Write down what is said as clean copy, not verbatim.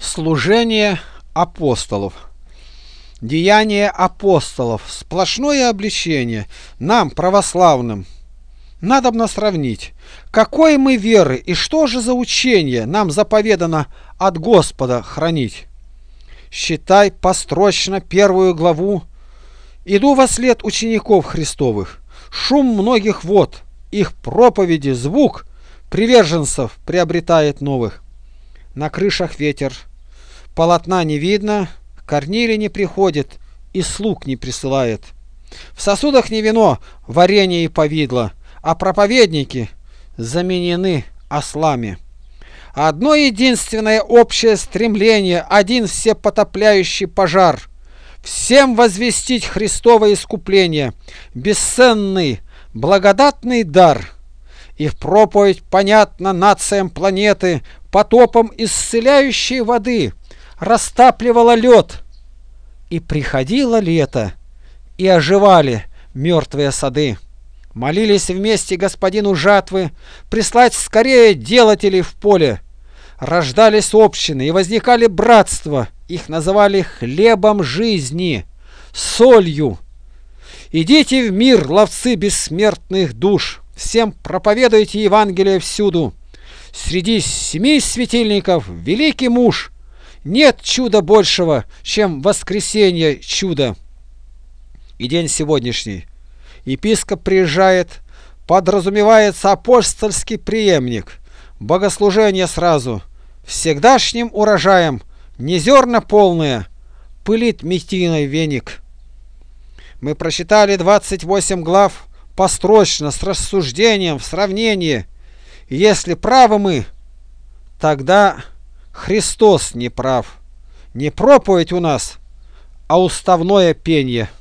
Служение апостолов. Деяния апостолов. Сплошное обличение нам, православным. Надобно сравнить, какой мы веры и что же за учение нам заповедано от Господа хранить. Считай построчно первую главу. Иду во след учеников Христовых. Шум многих вод, их проповеди, звук приверженцев приобретает новых. На крышах ветер, полотна не видно, Корнилий не приходит и слуг не присылает. В сосудах не вино, варенье и повидло, а проповедники заменены ослами. Одно единственное общее стремление, один всепотопляющий пожар. Всем возвестить Христово искупление, бесценный, благодатный дар. И в проповедь понятно нациям планеты, потопом исцеляющей воды растапливало лед. И приходило лето, и оживали мертвые сады. Молились вместе господину жатвы прислать скорее делателей в поле. Рождались общины и возникали братства, их называли хлебом жизни, солью. Идите в мир, ловцы бессмертных душ, всем проповедуйте Евангелие всюду. Среди 7 светильников великий муж, нет чуда большего, чем воскресенье чудо. И день сегодняшний. Епископ приезжает, подразумевается апостольский преемник, богослужение сразу, всегдашним урожаем, не зерна полные, пылит митиной веник. Мы прочитали 28 глав построчно, с рассуждением, в сравнении. И если правы мы, тогда Христос не прав. Не проповедь у нас, а уставное пение.